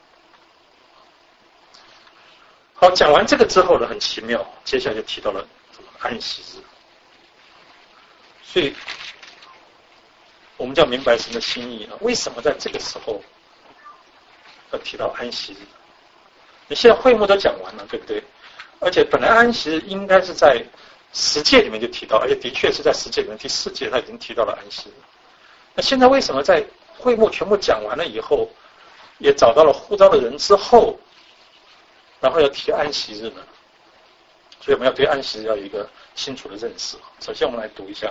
好，讲完这个之后呢，很奇妙，接下来就提到了安息日。所以我们就要明白神的心意了。为什么在这个时候要提到安息日？你现在会幕都讲完了，对不对？而且本来安息日应该是在十诫里面就提到，而且的确是在十诫里面第四诫他已经提到了安息日。那现在为什么在会幕全部讲完了以后，也找到了呼召的人之后，然后要提安息日呢？所以我们要对安息日要有一个清楚的认识。首先我们来读一下，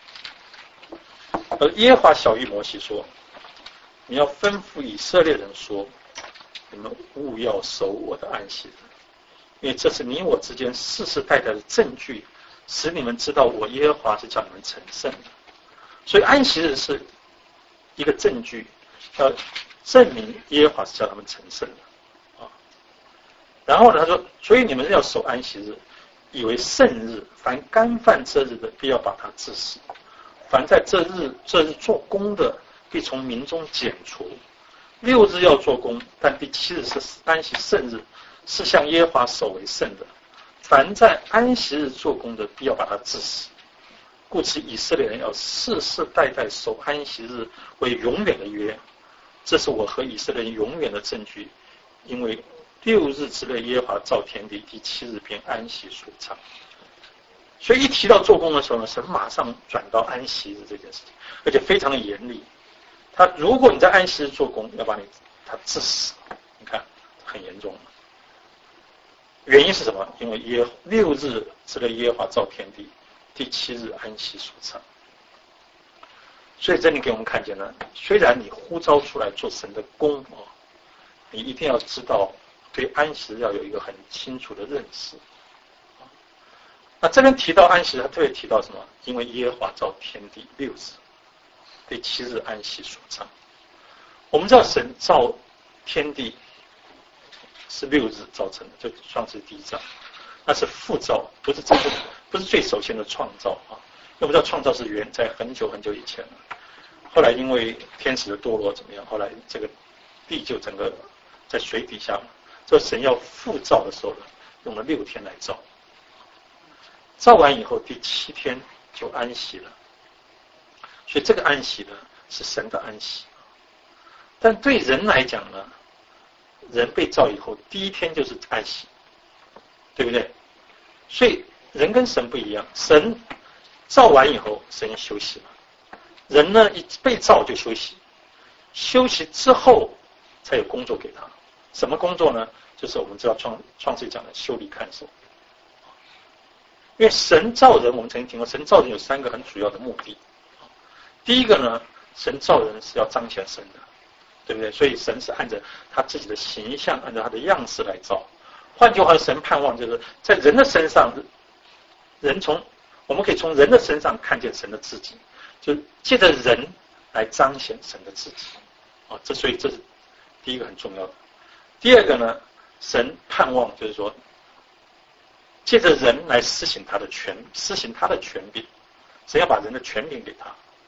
而耶和华晓谕摩西说，你要吩咐以色列人说，你们务要守我的安息日，因为这是你我之间世世代代的证据，使你们知道我耶和华是叫你们成圣的。所以安息日是一个证据，要证明耶和华是叫他们成圣的啊。然后呢，他说，所以你们要守安息日，以为圣日，凡干犯这日的，必要把他治死；凡在这日这日做工的，必从民中剪除。六日要做工，但第七日是安息圣日，是向耶和华守为圣的。凡在安息日做工的，必要把他治死。故此以色列人要世世代代守安息日为永远的约，这是我和以色列人永远的证据。因为六日之内耶和华造天地，第七日便安息舒畅。所以一提到做工的时候呢，神马上转到安息日这件事情，而且非常的严厉。他如果你在安息日做工，要把你他治死，你看很严重。原因是什么？因为耶六日之内耶和华造天地，第七日安息舒畅。所以这里给我们看见了，虽然你呼召出来做神的工哦，你一定要知道对安息日要有一个很清楚的认识。那这边提到安息日，他特别提到什么？因为耶和华造天地六日，第七日安息舒畅。我们知道神造天地是六日造成的，就创世第一章，那是复造，不是真正不是最首先的创造啊。因为我们知道创造是原在很久很久以前了，后来因为天使的堕落怎么样，后来这个地就整个在水底下，这神要复造的时候呢，用了六天来造，造完以后第七天就安息了。所以这个安息呢是神的安息，但对人来讲呢，人被造以后第一天就是安息，对不对？所以人跟神不一样，神造完以后神休息了，人呢一被造就休息，休息之后才有工作给他。什么工作呢？就是我们知道创创世讲的修理看守。因为神造人，我们曾经听过，神造人有三个很主要的目的。第一个呢，神造人是要彰显神的，对不对？所以神是按照他自己的形象，按照他的样式来造。换句话说，神盼望就是在人的身上，人从我们可以从人的身上看见神的自己，就借着人来彰显神的自己。啊，这所以这是第一个很重要的。第二个呢，神盼望就是说，借着人来施行他的权，施行他的权柄，神要把人的权柄给他，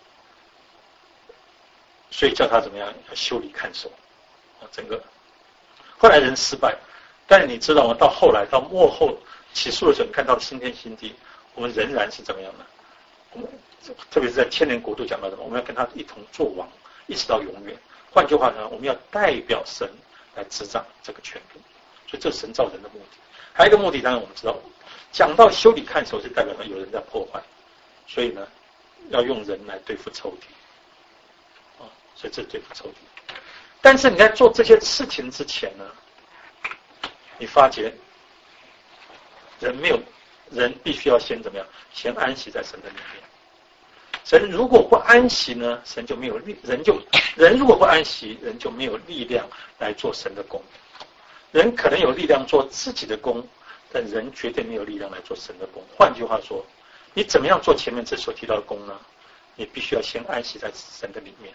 所以叫他怎么样要修理看守啊，整个后来人失败，但是你知道吗？到后来到末后起诉的时候，你看到新天新地，我们仍然是怎么样的？我们特别是在千年国度讲到什么？我们要跟他一同作王，一直到永远。换句话呢，我们要代表神来执掌这个权柄，所以这是神造人的目的。还有一个目的，当然我们知道，讲到修理看守是代表了有人在破坏，所以呢，要用人来对付仇敌，啊，所以这是对付仇敌。但是你在做这些事情之前呢，你发觉人没有，人必须要先怎么样？先安息在神的里面。神如果不安息呢，神就没有力，人就人如果不安息，人就没有力量来做神的工。人可能有力量做自己的工，但人绝对没有力量来做神的工。换句话说，你怎么样做前面这所提到的工呢？ 你必须要先安息在神的里面，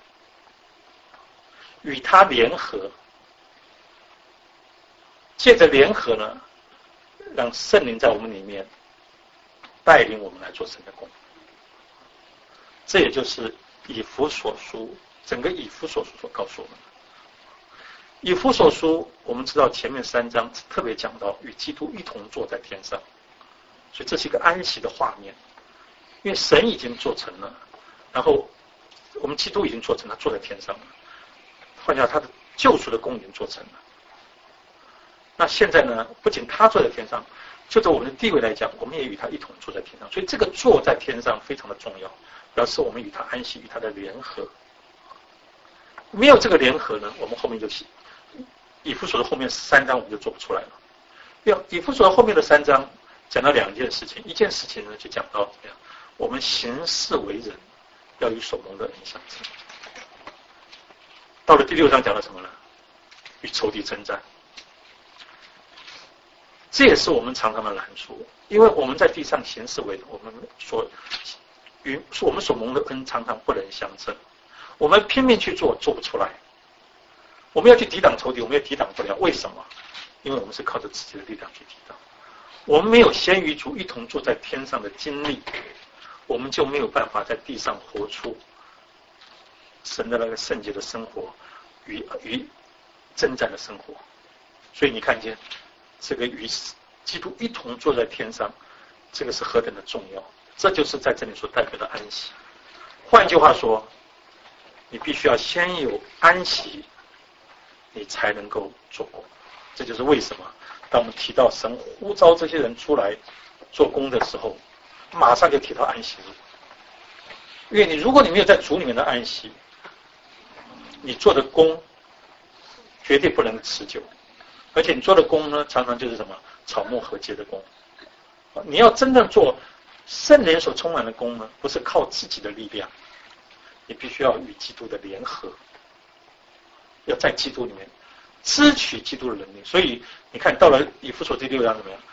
与他联合，借着联合呢，让圣灵在我们里面带领我们来做神的工。这也就是以弗所书，整个以弗所书所告诉我们的。以弗所书我们知道前面三章特别讲到与基督一同坐在天上，所以这是一个安息的画面，因为神已经做成了，然后我们基督已经做成了，坐在天上了，换句话，他的救赎的功已经做成了。那现在呢，不仅他坐在天上，就着我们的地位来讲，我们也与他一同坐在天上，所以这个坐在天上非常的重要，表示我们与他安息，与他的联合。没有这个联合呢，我们后面就以弗所的后面三章我们就做不出来了。要以弗所的后面的三章讲到两件事情，一件事情呢就讲到怎么样，我们行事为人要与所蒙的恩相称。到了第六章讲到什么呢？与仇敌征战。这也是我们常常的难处，因为我们在地上行事为人，我们所与我们所蒙的恩常常不能相称，我们拼命去做，做不出来。我们要去抵挡仇敌，我们也抵挡不了。为什么？因为我们是靠着自己的力量去抵挡。我们没有先与主一同坐在天上的经历，我们就没有办法在地上活出神的那个圣洁的生活与与征战的生活。所以你看见这个与基督一同坐在天上，这个是何等的重要。这就是在这里所代表的安息。换句话说，你必须要先有安息，你才能够做工。这就是为什么当我们提到神呼召这些人出来做工的时候，马上就提到安息日。因为你如果你没有在主里面的安息，你做的工绝对不能持久，而且你做的工呢，常常就是什么草木和秸的工。你要真正做圣灵所充满的工呢，不是靠自己的力量，你必须要与基督的联合，要在基督里面支取基督的能力。所以你看到了以弗所第六章怎么样？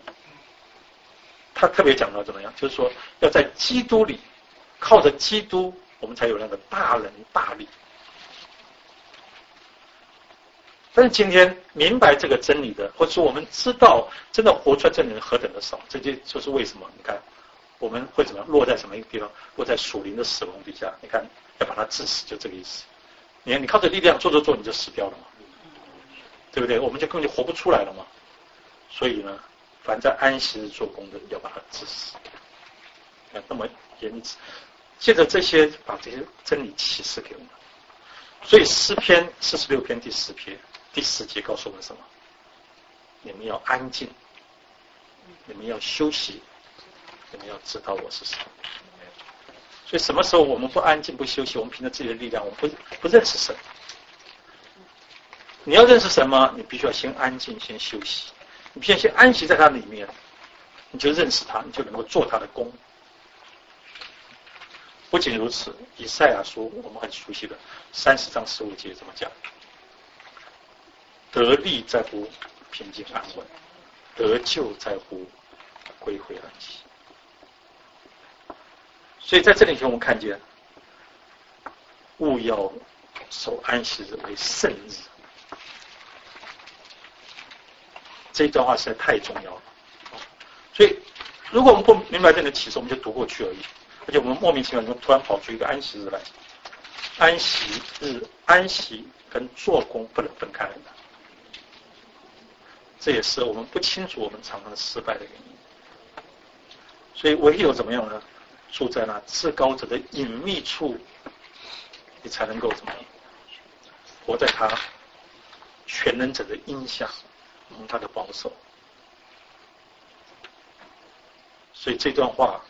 他特别讲到怎么样，就是说要在基督里，靠着基督，我们才有那个大能大力。但是今天明白这个真理的，或者说我们知道真的活出来真理的何等的少，这就就是为什么你看我们会怎么落在什么一个地方，落在属灵的死亡底下。你看要把它致死，就这个意思。你看你靠着力量做做做，你就死掉了嘛，对不对？我们就根本就活不出来了嘛。所以呢，凡在安息日做工的，要把它致死。那么严谨，借着这些把这些真理启示给我们。所以诗篇四十六篇第十篇第四节告诉我们什么？你们要安静，你们要休息，你们要知道我是神。所以什么时候我们不安静不休息，我们凭着自己的力量，我们不不认识神。你要认识神吗？你必须要先安静，先休息。你必须要先安息在他里面，你就认识他，你就能够做他的工。不仅如此，以赛亚书我们很熟悉的三十章十五节怎么讲？得力在乎平静安稳，得救在乎归回安息。所以在这里我们看见，务要守安息日为圣日。这一段话实在太重要了。所以如果我们不明白这个启示，我们就读过去而已。而且我们莫名其妙就突然跑出一个安息日来。安息日，安息跟做工不能分开来的。这也是我们不清楚我们常常失败的原因。所以唯有怎么样呢？住在那至高者的隐秘处，你才能够怎么样？活在他全能者的荫下，蒙他的保守。所以这段话，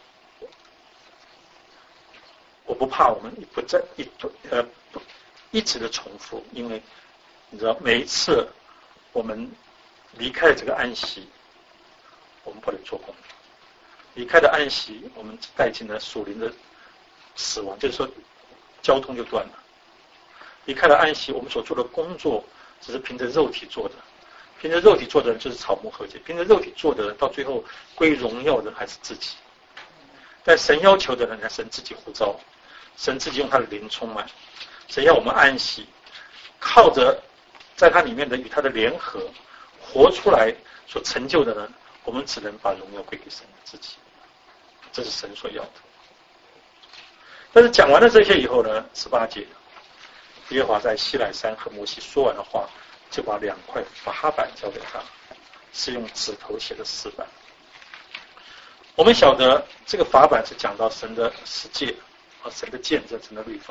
我不怕我们不再一呃不一直的重复，因为你知道每一次我们离开了这个安息，我们不能做工。离开了安息，我们带进了属灵的死亡，就是说交通就断了。离开了安息，我们所做的工作只是凭着肉体做的，凭着肉体做的人就是草木和秸，凭着肉体做的人到最后归荣耀的还是自己。 但神要求的呢，神自己呼召，神自己用他的灵充满，神要我们安息，靠着在他里面的与他的联合，活出来所成就的呢，我们只能把荣耀归给神自己，这是神所要的。但是讲完了这些以后呢，十八节，耶和华在西乃山和摩西说完的话，就把两块法板交给他，是用指头写的石板。我们晓得这个法板是讲到神的世界和神的见证，神的律法。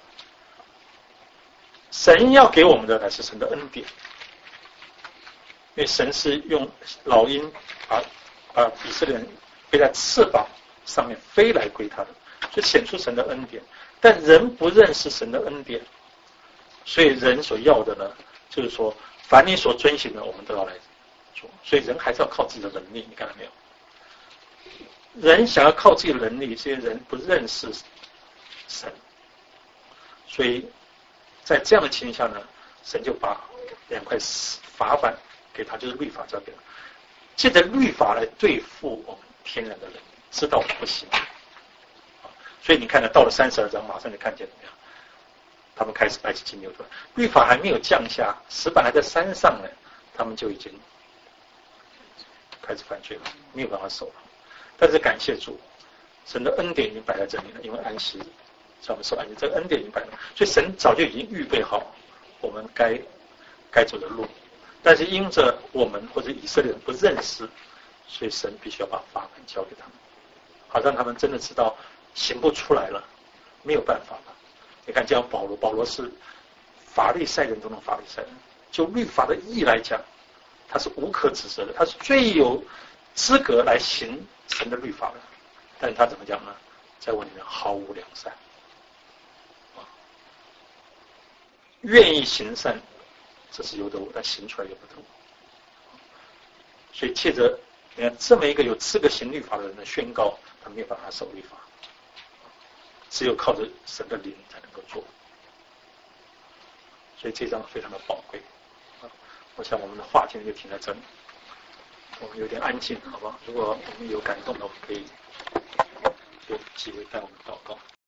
神要给我们的乃是神的恩典，因为神是用老鹰把把以色列人背在翅膀上面飞来归他的，所以显出神的恩典。但人不认识神的恩典，所以人所要的呢，就是说凡你所遵行的，我们都要来做。所以人还是要靠自己的能力，你看到没有？人想要靠自己的能力，这些人不认识神，所以在这样的情形下呢，神就把两块法板给他，就是律法交给他，借着律法来对付我们天然的人，知道我们不行。所以你看呢，到了三十二章，马上就看见怎么样？他们开始拜起金牛犊，律法还没有降下，石板还在山上呢，他们就已经开始犯罪了，没有办法守了。但是感谢主，神的恩典已经摆在这里了，因为安息日，叫我们受安息，这个恩典已经摆了，所以神早就已经预备好我们该该走的路。但是因着我们或者以色列人不认识，所以神必须要把法板交给他们，好让他们真的知道行不出来了，没有办法了。你看，这样保罗，保罗是法利赛人中的法利赛人，就律法的意义来讲，他是无可指责的，他是最有资格来行神的律法的。但是他怎么讲呢？在我里面毫无良善，愿意行善，这是有的我，但行出来又不同。所以借着你看这么一个有资格行律法的人的宣告，他没有办法守律法，只有靠着神的灵才能够做。所以这章非常的宝贵。我想我们的话题就停在这里，我们有点安静，好吧？如果我们有感动的，我们可以有机会带我们祷告。